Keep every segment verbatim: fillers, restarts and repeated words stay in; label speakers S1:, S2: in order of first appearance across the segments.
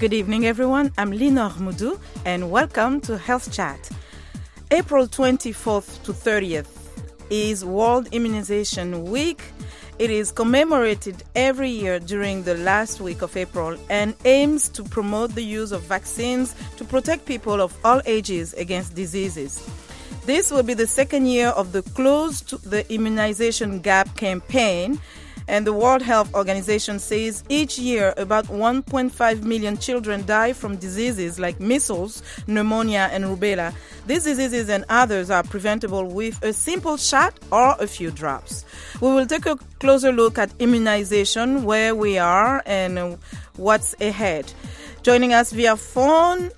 S1: Good evening, everyone. I'm Linor Moudou, and welcome to Health Chat. April twenty-fourth to thirtieth is World Immunization Week. It is commemorated every year during the last week of April and aims to promote the use of vaccines to protect people of all ages against diseases. This will be the second year of the Close to the Immunization Gap campaign, and the World Health Organization says each year about one point five million children die from diseases like measles, pneumonia, and rubella. These diseases and others are preventable with a simple shot or a few drops. We will take a closer look at immunization, where we are, and what's ahead. Joining us via phone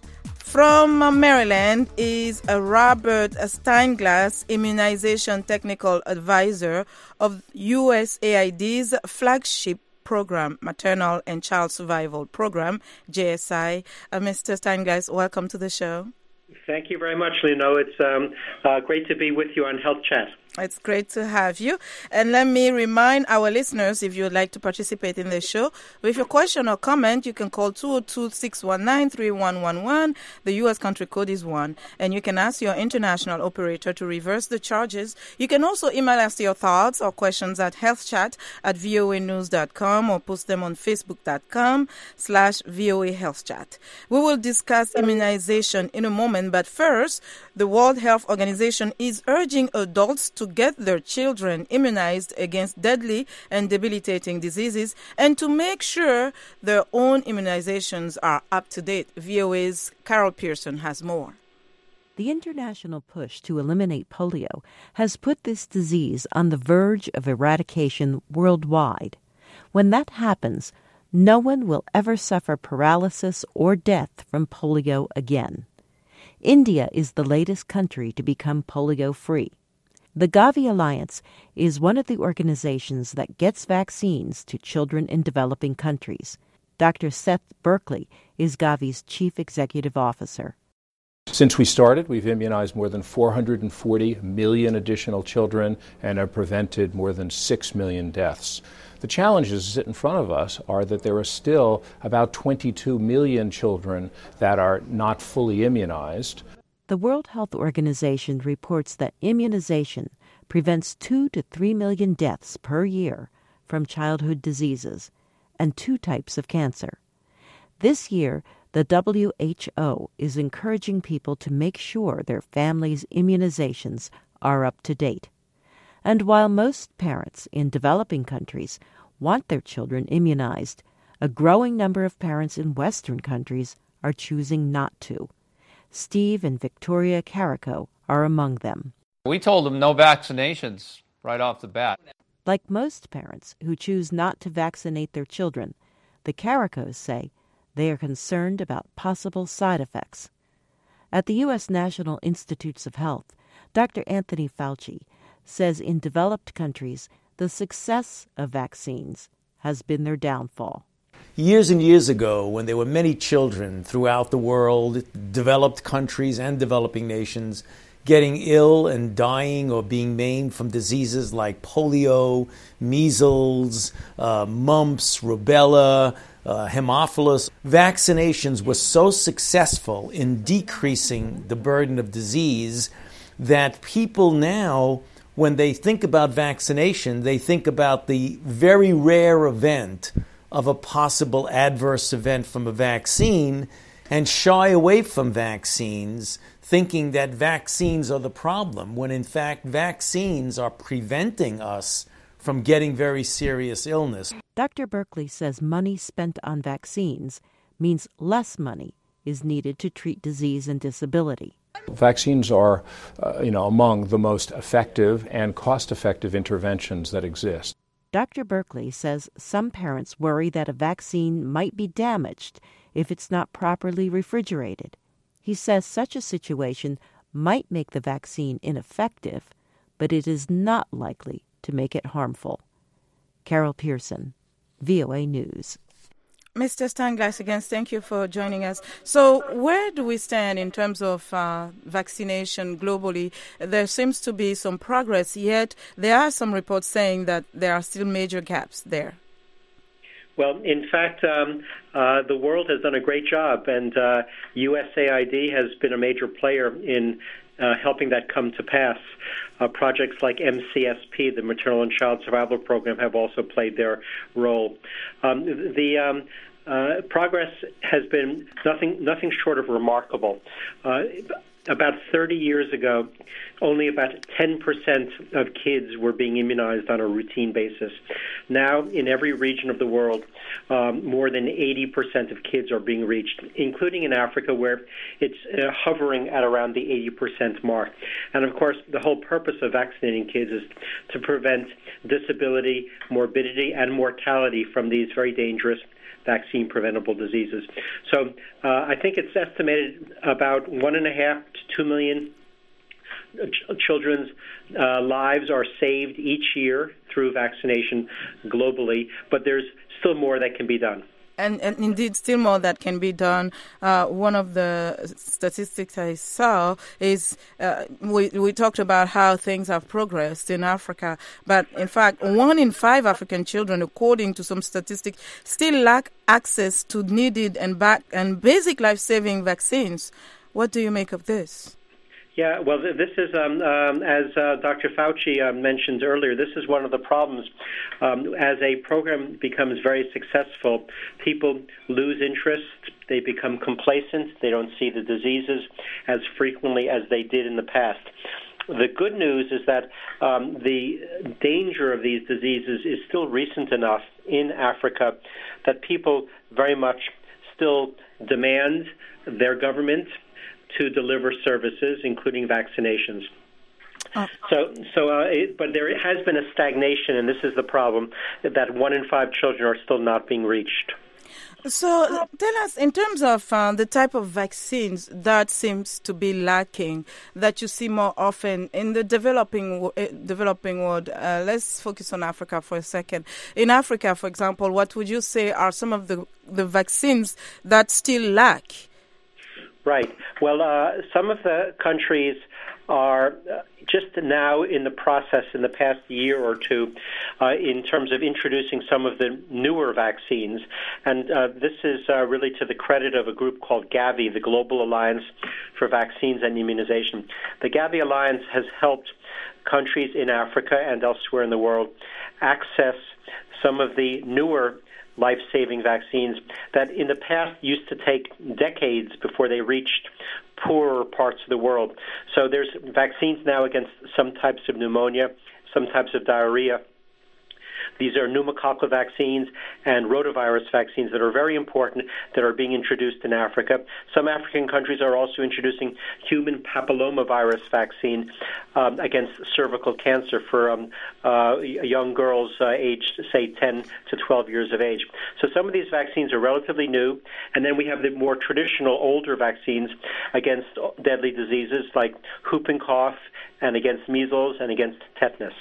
S1: from Maryland is Robert Steinglass, Immunization Technical Advisor of U S A I D's flagship program, Maternal and Child Survival Program, J S I. Uh, Mister Steinglass, welcome to the show.
S2: Thank you very much, Lino. It's um, uh, great to be with you on Health Chat.
S1: It's great to have you. And let me remind our listeners, if you would like to participate in the show, with your question or comment, you can call two oh two, six one nine, three one one one. The U S country code is one. And you can ask your international operator to reverse the charges. You can also email us your thoughts or questions at healthchat at voa news dot com or post them on facebook.com slash VOA Health Chat. We will discuss immunization in a moment, but first, the World Health Organization is urging adults to to get their children immunized against deadly and debilitating diseases and to make sure their own immunizations are up to date. V O A's Carol Pearson has more.
S3: The international push to eliminate polio has put this disease on the verge of eradication worldwide. When that happens, no one will ever suffer paralysis or death from polio again. India is the latest country to become polio-free. The Gavi Alliance is one of the organizations that gets vaccines to children in developing countries. Doctor Seth Berkley is Gavi's chief executive officer.
S4: Since we started, we've immunized more than four hundred forty million additional children and have prevented more than six million deaths. The challenges that sit in front of us are that there are still about twenty-two million children that are not fully immunized.
S3: The World Health Organization reports that immunization prevents two to three million deaths per year from childhood diseases and two types of cancer. This year, the W H O is encouraging people to make sure their families' immunizations are up to date. And while most parents in developing countries want their children immunized, a growing number of parents in Western countries are choosing not to. Steve and Victoria Carrico are among them.
S5: We told them no vaccinations right off the bat.
S3: Like most parents who choose not to vaccinate their children, the Carricos say they are concerned about possible side effects. At the U S National Institutes of Health, Doctor Anthony Fauci says in developed countries, the success of vaccines has been their downfall.
S6: Years and years ago, when there were many children throughout the world, developed countries and developing nations, getting ill and dying or being maimed from diseases like polio, measles, uh, mumps, rubella, uh, Haemophilus, vaccinations were so successful in decreasing the burden of disease that people now, when they think about vaccination, they think about the very rare event of a possible adverse event from a vaccine and shy away from vaccines, thinking that vaccines are the problem, when in fact vaccines are preventing us from getting very serious illness.
S3: Doctor Berkley says money spent on vaccines means less money is needed to treat disease and disability.
S4: Vaccines are, uh, you know, among the most effective and cost-effective interventions that exist.
S3: Doctor Berkley says some parents worry that a vaccine might be damaged if it's not properly refrigerated. He says such a situation might make the vaccine ineffective, but it is not likely to make it harmful. Carol Pearson, V O A News.
S1: Mister Steinglass, again, thank you for joining us. So where do we stand in terms of uh, vaccination globally? There seems to be some progress, yet there are some reports saying that there are still major gaps there.
S2: Well, in fact, um, uh, the world has done a great job, and uh, U S A I D has been a major player in uh, helping that come to pass. Uh, projects like M C S P, the Maternal and Child Survival Program, have also played their role. Um, the um, uh, progress has been nothing, nothing short of remarkable. Uh, About thirty years ago, only about ten percent of kids were being immunized on a routine basis. Now, in every region of the world, um, more than eighty percent of kids are being reached, including in Africa, where it's uh, hovering at around the eighty percent mark. And, of course, the whole purpose of vaccinating kids is to prevent disability, morbidity, and mortality from these very dangerous vaccine-preventable diseases. So uh, I think it's estimated about one and a half to two million ch- children's uh, lives are saved each year through vaccination globally, but there's still more that can be done.
S1: And, and indeed, still more that can be done. Uh, one of the statistics I saw is uh, we, we talked about how things have progressed in Africa. But in fact, one in five African children, according to some statistics, still lack access to needed and, back, and basic life-saving vaccines. What do you make of this?
S2: Yeah, well, this is, um, um, as uh, Doctor Fauci uh, mentioned earlier, this is one of the problems. Um, as a program becomes very successful, people lose interest, they become complacent, they don't see the diseases as frequently as they did in the past. The good news is that um, the danger of these diseases is still recent enough in Africa that people very much still demand their government to deliver services, including vaccinations. Oh. So, so, uh, it, but there has been a stagnation, and this is the problem, that one in five children are still not being reached.
S1: So tell us, in terms of uh, the type of vaccines that seems to be lacking, that you see more often in the developing uh, developing world, uh, let's focus on Africa for a second. In Africa, for example, what would you say are some of the, the vaccines that still lack?
S2: Right. Well, uh, some of the countries are just now in the process in the past year or two uh, in terms of introducing some of the newer vaccines. And uh, this is uh, really to the credit of a group called Gavi, the Global Alliance for Vaccines and Immunization. The Gavi Alliance has helped countries in Africa and elsewhere in the world access some of the newer life-saving vaccines that in the past used to take decades before they reached poorer parts of the world. So there's vaccines now against some types of pneumonia, some types of diarrhea. These are pneumococcal vaccines and rotavirus vaccines that are very important that are being introduced in Africa. Some African countries are also introducing human papillomavirus vaccine um, against cervical cancer for um, uh, young girls uh, aged, say, ten to twelve years of age. So some of these vaccines are relatively new. And then we have the more traditional, older vaccines against deadly diseases like whooping cough and against measles and against tetanus.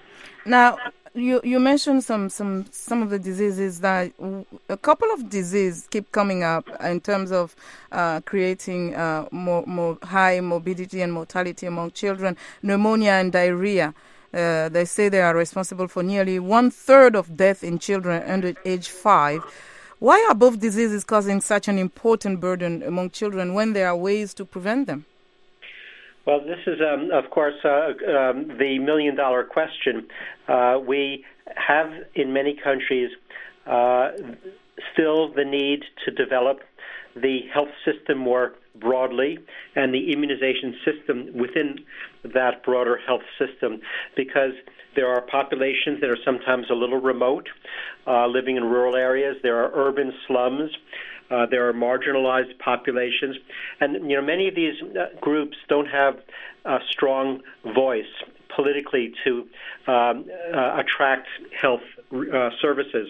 S1: Now, You you mentioned some, some, some of the diseases that a couple of diseases keep coming up in terms of uh, creating uh, more, more high morbidity and mortality among children, pneumonia and diarrhea. Uh, they say they are responsible for nearly one third of death in children under age five. Why are both diseases causing such an important burden among children when there are ways to prevent them?
S2: Well, this is, um, of course, uh, um, the million-dollar question. Uh, we have, in many countries, uh, still the need to develop the health system more broadly and the immunization system within that broader health system, because there are populations that are sometimes a little remote, uh, living in rural areas. There are urban slums. Uh, there are marginalized populations, and you know many of these uh, groups don't have a strong voice politically to um, uh, attract health uh, services.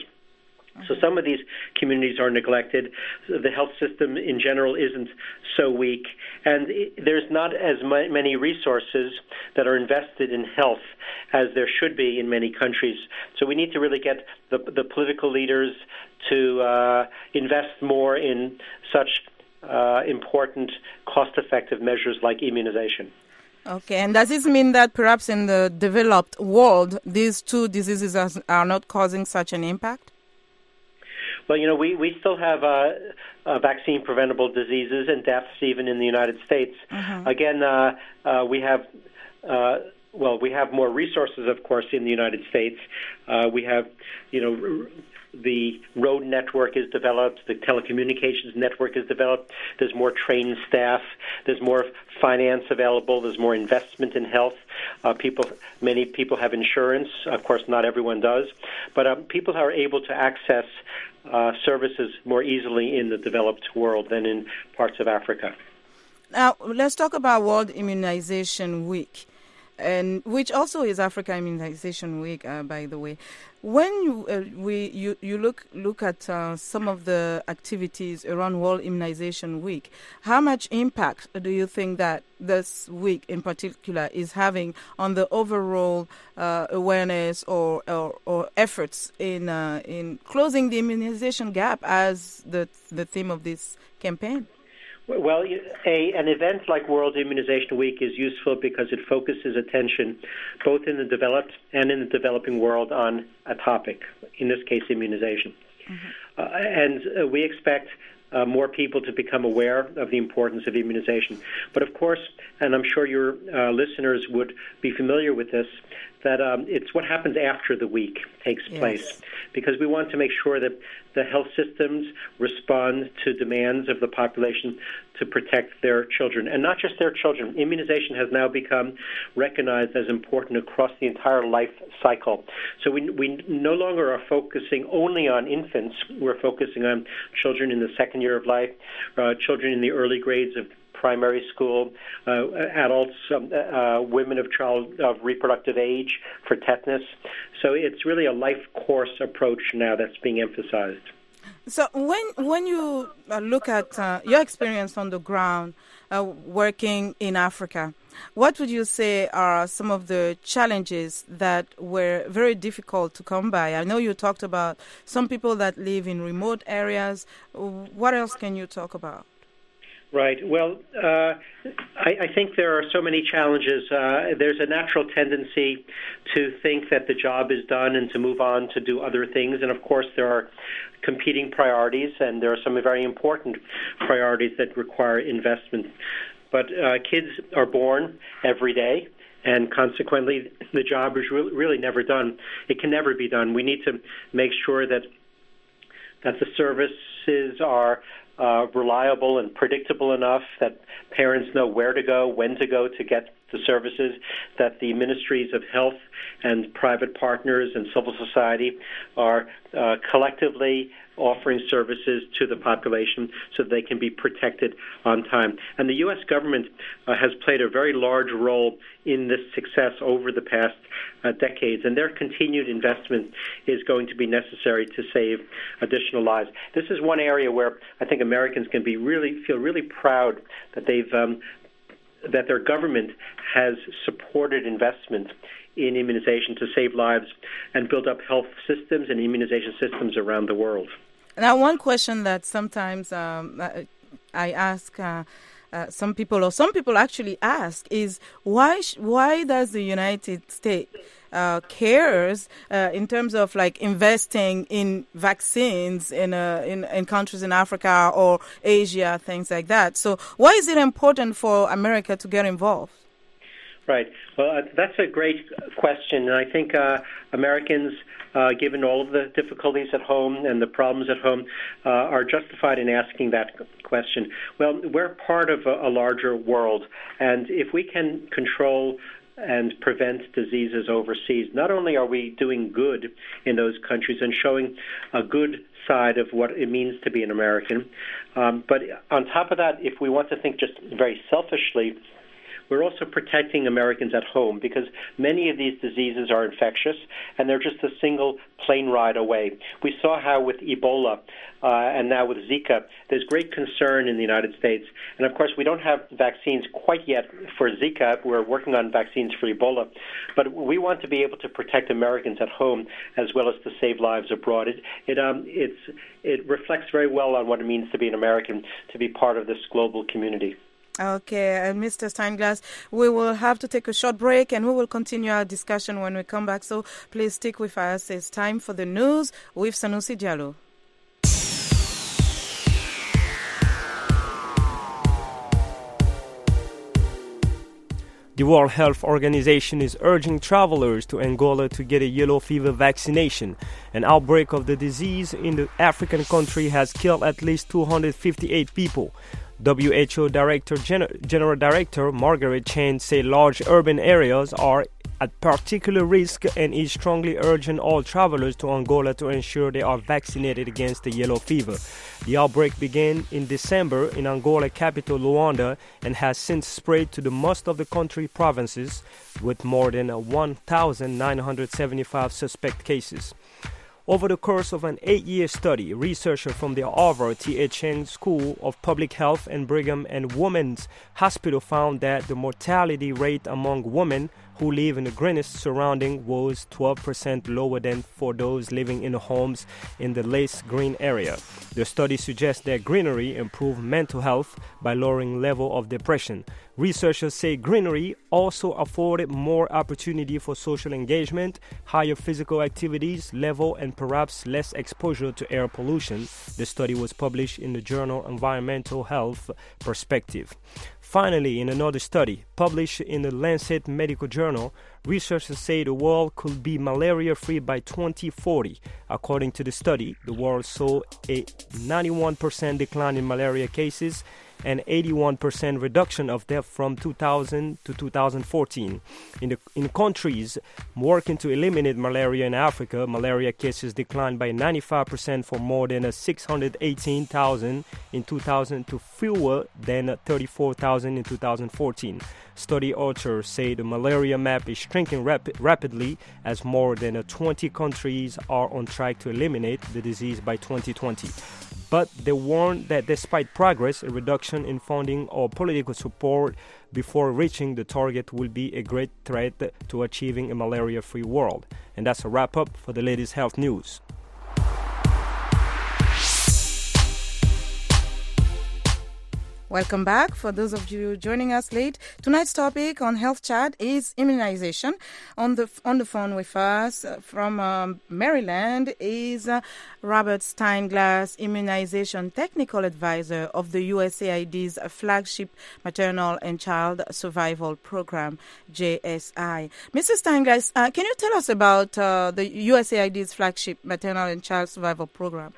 S2: So some of these communities are neglected. The health system in general isn't so weak, and it, there's not as ma- many resources that are invested in health as there should be in many countries. So we need to really get the, the political leaders to uh, invest more in such uh, important, cost-effective measures like immunization.
S1: Okay, and does this mean that perhaps in the developed world, these two diseases are, are not causing such an impact?
S2: Well, you know, we, we still have uh, uh, vaccine-preventable diseases and deaths even in the United States. Mm-hmm. Again, uh, uh, we have, uh, well, we have more resources, of course, in the United States. Uh, we have, you know, r- the road network is developed, the telecommunications network is developed, there's more trained staff, there's more finance available, there's more investment in health. Uh, people, many people have insurance. Of course, not everyone does. But um, people are able to access uh, services more easily in the developed world than in parts of Africa.
S1: Now, let's talk about World Immunization Week, and which also is Africa Immunization Week, uh, by the way. When you, uh, we you, you look look at uh, some of the activities around World Immunization Week, how much impact do you think that this week in particular is having on the overall uh, awareness or, or or efforts in uh, in closing the immunization gap as the the theme of this campaign?
S2: Well, a, an event like World Immunization Week is useful because it focuses attention both in the developed and in the developing world on a topic, in this case, immunization. Mm-hmm. Uh, and uh, we expect uh, more people to become aware of the importance of immunization. But of course, and I'm sure your uh, listeners would be familiar with this, that um, it's what happens after the week takes yes. place, because we want to make sure that the health systems respond to demands of the population to protect their children, and not just their children. Immunization has now become recognized as important across the entire life cycle. So we, we no longer are focusing only on infants. We're focusing on children in the second year of life, uh, children in the early grades of primary school, uh, adults, um, uh, women of child of reproductive age for tetanus. So it's really a life course approach now that's being emphasized.
S1: So when when you uh, look at uh, your experience on the ground uh, working in Africa, what would you say are some of the challenges that were very difficult to come by? I know you talked about some people that live in remote areas. What else can you talk about?
S2: Right. Well, uh, I, I think there are so many challenges. Uh, there's a natural tendency to think that the job is done and to move on to do other things. And, of course, there are competing priorities, and there are some very important priorities that require investment. But uh, kids are born every day, and consequently, the job is re- really never done. It can never be done. We need to make sure that that the services are Uh, reliable and predictable enough that parents know where to go, when to go to get the services, that the ministries of health and private partners and civil society are uh, collectively offering services to the population so that they can be protected on time. And the U S government uh, has played a very large role in this success over the past uh, decades, and their continued investment is going to be necessary to save additional lives. This is one area where I think Americans can be really feel really proud that they've um, that their government has supported investment in immunization to save lives and build up health systems and immunization systems around the world.
S1: Now, one question that sometimes um, I ask uh, uh, some people, or some people actually ask, is why sh- why does the United States uh, cares uh, in terms of like investing in vaccines in, uh, in in countries in Africa or Asia, things like that? So why is it important for America to get involved?
S2: Right. Well, uh, that's a great question, and I think uh, Americans, uh, given all of the difficulties at home and the problems at home, uh, are justified in asking that question. Well, we're part of a, a larger world, and if we can control and prevent diseases overseas, not only are we doing good in those countries and showing a good side of what it means to be an American, um, but on top of that, if we want to think just very selfishly, we're also protecting Americans at home, because many of these diseases are infectious and they're just a single plane ride away. We saw how with Ebola uh, and now with Zika, there's great concern in the United States. And of course, we don't have vaccines quite yet for Zika. We're working on vaccines for Ebola. But we want to be able to protect Americans at home as well as to save lives abroad. It, it, um, it's, it reflects very well on what it means to be an American, to be part of this global community.
S1: Okay, and Mister Steinglass, we will have to take a short break and we will continue our discussion when we come back. So please stick with us. It's time for the news with Sanusi Diallo.
S7: The World Health Organization is urging travelers to Angola to get a yellow fever vaccination. An outbreak of the disease in the African country has killed at least two hundred fifty-eight people. W H O Director Gen- General Director Margaret Chan said large urban areas are at particular risk and is strongly urging all travelers to Angola to ensure they are vaccinated against the yellow fever. The outbreak began in December in Angola capital Luanda and has since spread to the most of the country provinces with more than one thousand nine hundred seventy-five suspect cases. Over the course of an eight-year study, researchers from the Harvard T H Chan School of Public Health and Brigham and Women's Hospital found that the mortality rate among women who live in the Greenwich surrounding was twelve percent lower than for those living in homes in the less green area. The study suggests that greenery improves mental health by lowering level of depression. Researchers say greenery also afforded more opportunity for social engagement, higher physical activities level, and perhaps less exposure to air pollution. The study was published in the journal Environmental Health Perspective. Finally, in another study published in the Lancet Medical Journal, researchers say the world could be malaria-free by twenty forty. According to the study, the world saw a ninety-one percent decline in malaria cases and eighty-one percent reduction of death from two thousand to two thousand fourteen. In the in countries working to eliminate malaria in Africa, malaria cases declined by ninety-five percent from more than six hundred eighteen thousand in two thousand to fewer than thirty-four thousand in two thousand fourteen. Study authors say the malaria map is shrinking rap- rapidly as more than twenty countries are on track to eliminate the disease by twenty twenty. But they warn that despite progress, a reduction in funding or political support before reaching the target will be a great threat to achieving a malaria-free world. And that's a wrap-up for the latest health news.
S1: Welcome back. For those of you joining us late, tonight's topic on Health Chat is immunization. On the on the phone with us uh, from um, Maryland is uh, Robert Steinglass, immunization technical advisor of the U S A I D's flagship maternal and child survival program, J S I. Mister Steinglass, uh, can you tell us about uh, the U S A I D's flagship maternal and child survival program?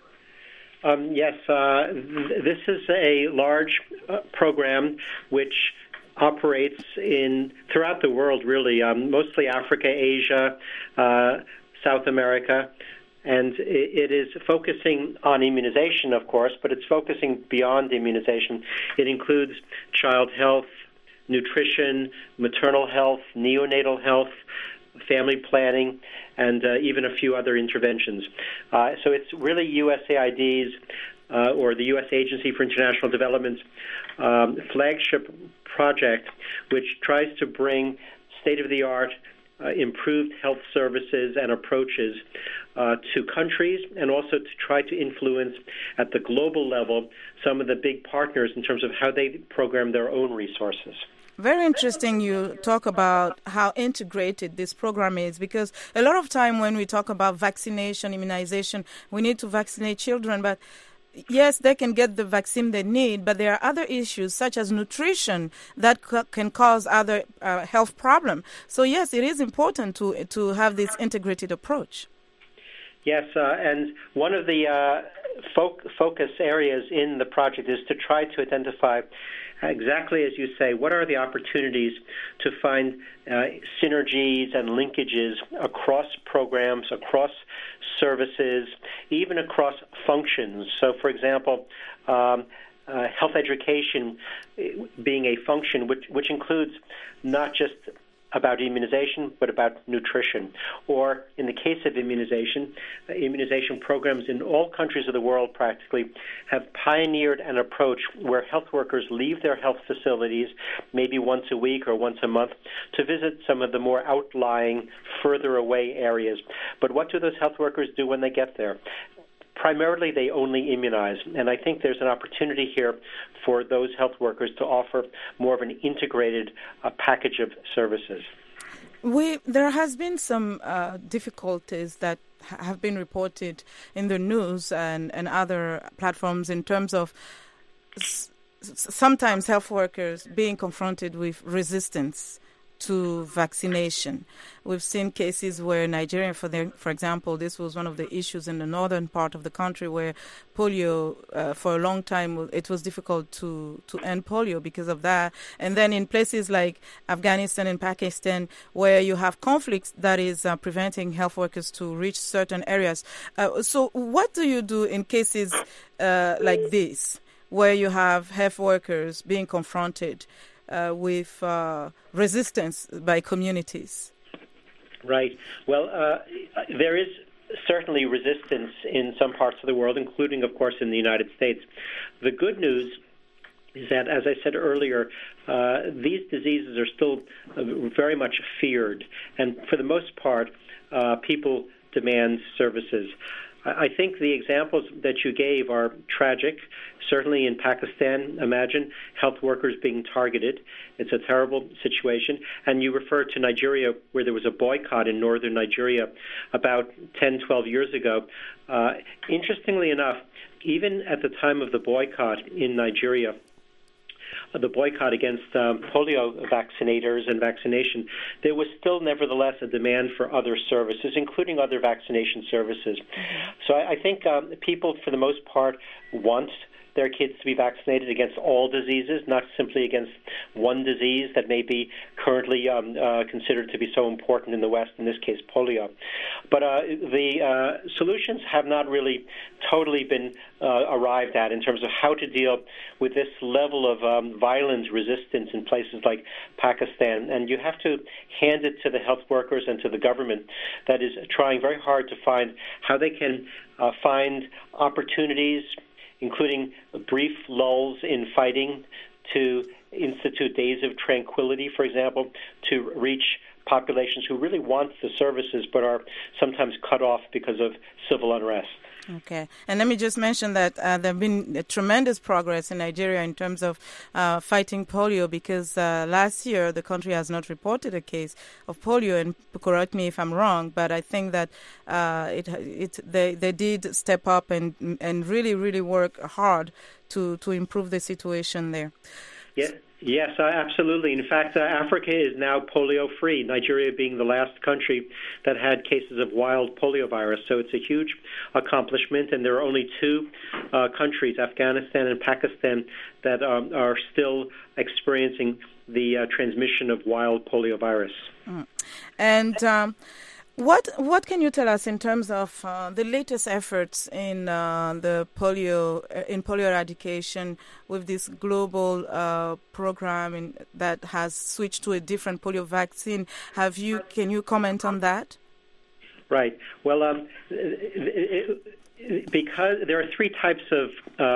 S2: Um, yes, uh, th- this is a large uh, program which operates in throughout the world, really, um, mostly Africa, Asia, uh, South America, and it, it is focusing on immunization, of course, but it's focusing beyond immunization. It includes child health, nutrition, maternal health, neonatal health, family planning, and uh, even a few other interventions. Uh, so it's really U S A I D's, uh, or the U S Agency for International Development's um, flagship project, which tries to bring state-of-the-art, uh, improved health services and approaches uh, to countries, and also to try to influence at the global level some of the big partners in terms of how they program their own resources.
S1: Very interesting you talk about how integrated this program is, because a lot of time when we talk about vaccination, immunization, we need to vaccinate children, but yes, they can get the vaccine they need, but there are other issues such as nutrition that c- can cause other uh, health problems. So yes, it is important to to have this integrated approach.
S2: Yes, uh, and one of the uh, fo- focus areas in the project is to try to identify exactly as you say, what are the opportunities to find uh, synergies and linkages across programs, across services, even across functions. So, for example, um, uh, health education being a function which, which includes not just about immunization, but about nutrition. Or in the case of immunization, uh, immunization programs in all countries of the world practically have pioneered an approach where health workers leave their health facilities maybe once a week or once a month to visit some of the more outlying, further away areas. But what do those health workers do when they get there? Primarily, they only immunize, and I think there's an opportunity here for those health workers to offer more of an integrated uh, package of services.
S1: We there has been some uh, difficulties that ha- have been reported in the news and, and other platforms in terms of s- sometimes health workers being confronted with resistance to vaccination. We've seen cases where Nigeria, for the, for example, this was one of the issues in the northern part of the country where polio, uh, for a long time, it was difficult to, to end polio because of that. And then in places like Afghanistan and Pakistan, where you have conflicts that is uh, preventing health workers to reach certain areas. Uh, so what do you do in cases uh, like this, where you have health workers being confronted uh, with uh, resistance by communities?
S2: Right. Well, uh, there is certainly resistance in some parts of the world, including, of course, in the United States. The good news is that, as I said earlier, uh, these diseases are still uh, very much feared, and for the most part, uh, people demand services. I think the examples that you gave are tragic. Certainly in Pakistan, imagine health workers being targeted. It's a terrible situation. And you referred to Nigeria, where there was a boycott in northern Nigeria about ten, twelve years ago. Uh, interestingly enough, even at the time of the boycott in Nigeria, the boycott against um, polio vaccinators and vaccination, there was still nevertheless a demand for other services, including other vaccination services. So I, I think um, people, for the most part, want their kids to be vaccinated against all diseases, not simply against one disease that may be currently um, uh, considered to be so important in the West, in this case polio. But uh, the uh, solutions have not really totally been uh, arrived at in terms of how to deal with this level of um, violence resistance in places like Pakistan. And you have to hand it to the health workers and to the government that is trying very hard to find how they can uh, find opportunities, including brief lulls in fighting, to institute days of tranquility, for example, to reach populations who really want the services but are sometimes cut off because of civil unrest.
S1: Okay. And let me just mention that uh, there have been tremendous progress in Nigeria in terms of uh, fighting polio, because uh, last year the country has not reported a case of polio, and correct me if I'm wrong, but I think that uh, it it they, they did step up and and really, really work hard to, to improve the situation there.
S2: Yeah. Yes, uh, absolutely. In fact, uh, Africa is now polio-free, Nigeria being the last country that had cases of wild polio virus. So it's a huge accomplishment, and there are only two uh, countries, Afghanistan and Pakistan, that um, are still experiencing the uh, transmission of wild polio virus.
S1: Mm. And um, what what can you tell us in terms of uh, the latest efforts in uh, the polio in polio eradication with this global uh, program in, that has switched to a different polio vaccine? Have you can you comment on that?
S2: Right. Well, um, it, it, because there are three types of uh,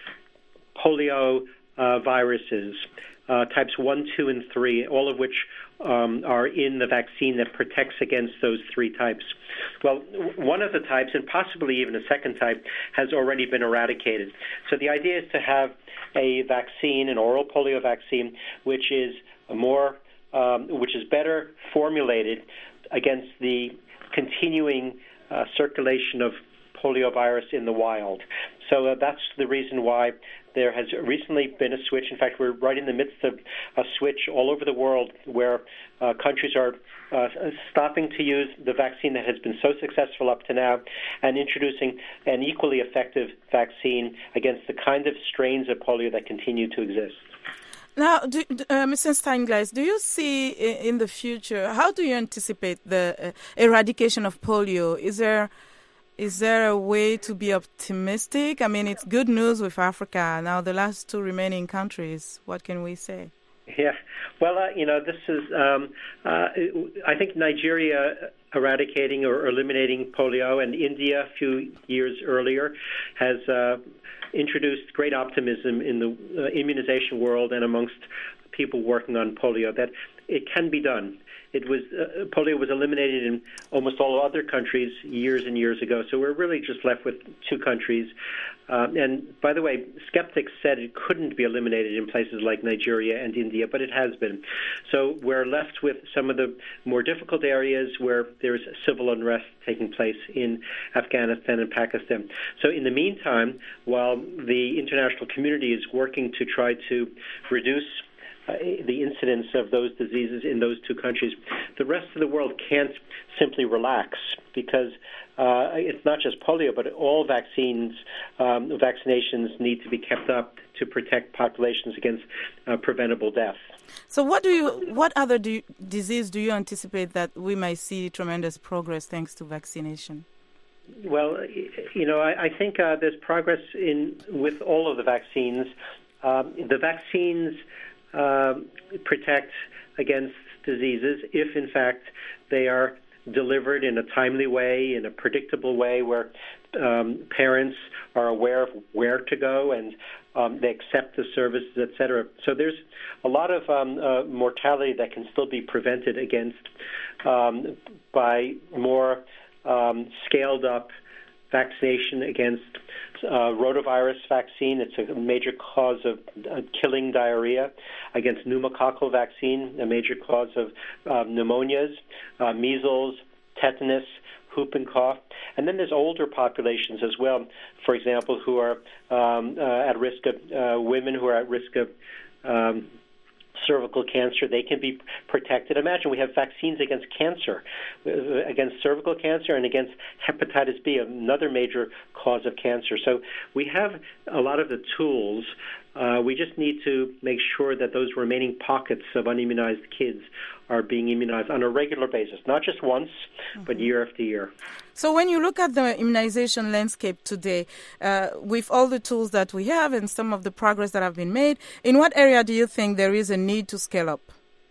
S2: polio uh, viruses, uh, types one, two, and three, all of which Um, are in the vaccine that protects against those three types. Well, one of the types, and possibly even a second type, has already been eradicated. So the idea is to have a vaccine, an oral polio vaccine, which is more, um, which is better formulated against the continuing uh, circulation of poliovirus in the wild. So uh, that's the reason why there has recently been a switch. In fact, we're right in the midst of a switch all over the world where uh, countries are uh, stopping to use the vaccine that has been so successful up to now and introducing an equally effective vaccine against the kind of strains of polio that continue to exist.
S1: Now, do, uh, Mister Steinglass, do you see in the future, how do you anticipate the uh, eradication of polio? Is there Is there a way to be optimistic? I mean, it's good news with Africa. Now, the last two remaining countries, what can we say?
S2: Yeah, well, uh, you know, this is, um, uh, I think Nigeria eradicating or eliminating polio, and India a few years earlier has uh, introduced great optimism in the uh, immunization world and amongst people working on polio that it can be done. It was uh, polio was eliminated in almost all other countries years and years ago. So we're really just left with two countries. Um, and by the way, skeptics said it couldn't be eliminated in places like Nigeria and India, but it has been. So we're left with some of the more difficult areas where there's civil unrest taking place in Afghanistan and Pakistan. So in the meantime, while the international community is working to try to reduce uh, the incidence of those diseases in those two countries. The rest of the world can't simply relax because uh, it's not just polio, but all vaccines, um, vaccinations need to be kept up to protect populations against uh, preventable death.
S1: So what do you, what other do you, disease do you anticipate that we might see tremendous progress thanks to vaccination?
S2: Well, you know, I, I think uh, there's progress in with all of the vaccines. Um, the vaccines uh, protect against diseases if, in fact, they are delivered in a timely way, in a predictable way, where um, parents are aware of where to go and um, they accept the services, et cetera. So there's a lot of um, uh, mortality that can still be prevented against um, by more um, scaled-up vaccination against uh, rotavirus vaccine. It's a major cause of uh, killing diarrhea. Against pneumococcal vaccine, a major cause of uh, pneumonias, uh, measles, tetanus, whooping cough. And then there's older populations as well, for example, who are um, uh, at risk of uh, women who are at risk of um, cervical cancer. They can be protected. Imagine we have vaccines against cancer, against cervical cancer and against hepatitis B, another major cause of cancer. So we have a lot of the tools. Uh, we just need to make sure that those remaining pockets of unimmunized kids are being immunized on a regular basis, not just once, mm-hmm. but year after year.
S1: So when you look at the immunization landscape today, uh, with all the tools that we have and some of the progress that have been made, in what area do you think there is a need to scale up?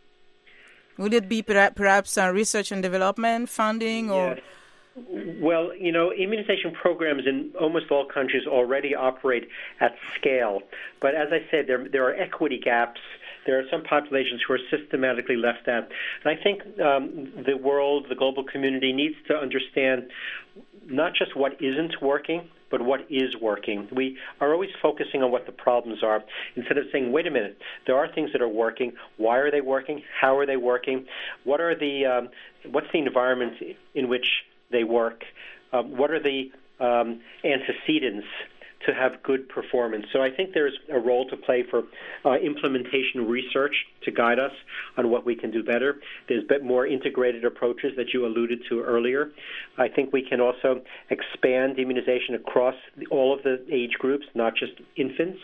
S1: Would it be perhaps uh, research and development, funding, or...
S2: Yes. Well, you know, immunization programs in almost all countries already operate at scale. But as I said, there there are equity gaps. There are some populations who are systematically left out. And I think um, the world, the global community needs to understand not just what isn't working, but what is working. We are always focusing on what the problems are instead of saying, wait a minute, there are things that are working. Why are they working? How are they working? What are the um, what's the environment in which they work? Um, what are the um, antecedents to have good performance? So I think there's a role to play for uh, implementation research to guide us on what we can do better. There's a bit more integrated approaches that you alluded to earlier. I think we can also expand immunization across all of the age groups, not just infants.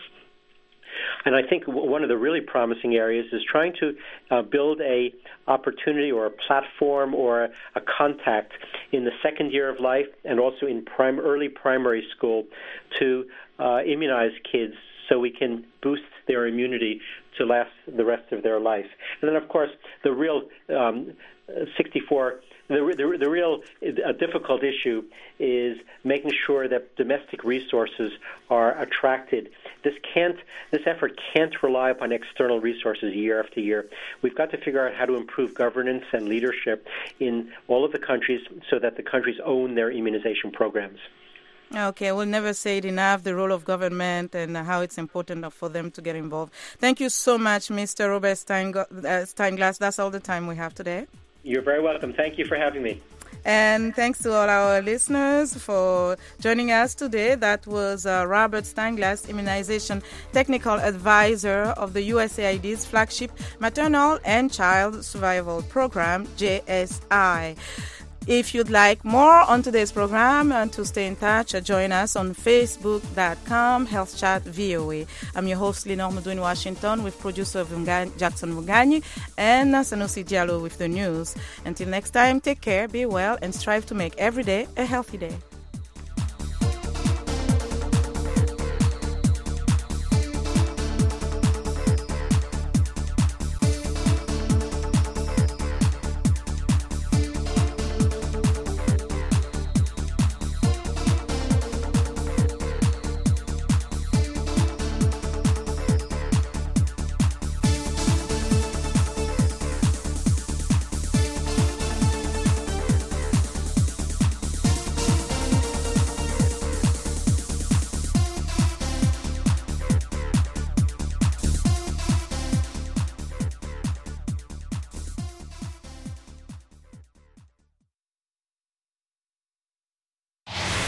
S2: And I think one of the really promising areas is trying to uh, build a opportunity or a platform or a contact in the second year of life and also in prim- early primary school to uh, immunize kids so we can boost their immunity to last the rest of their life. And then, of course, the real um, sixty-four The, the, the real uh, difficult issue is making sure that domestic resources are attracted. This can't, this effort can't rely upon external resources year after year. We've got to figure out how to improve governance and leadership in all of the countries so that the countries own their immunization programs.
S1: Okay, we'll never say it enough, the role of government and how it's important for them to get involved. Thank you so much, Mister Robert Stein- uh, Steinglass. That's all the time we have today.
S2: You're very welcome. Thank you for having me.
S1: And thanks to all our listeners for joining us today. That was uh, Robert Steinglass, Immunization Technical Advisor of the U S A I D's flagship Maternal and Child Survival Program, J S I. If you'd like more on today's program and to stay in touch, join us on facebook dot com Health Chat V O A. I'm your host, Lenore Mudu in Washington, with producer Vungani, Jackson Vungani and Sanusi Diallo with the news. Until next time, take care, be well, and strive to make every day a healthy day.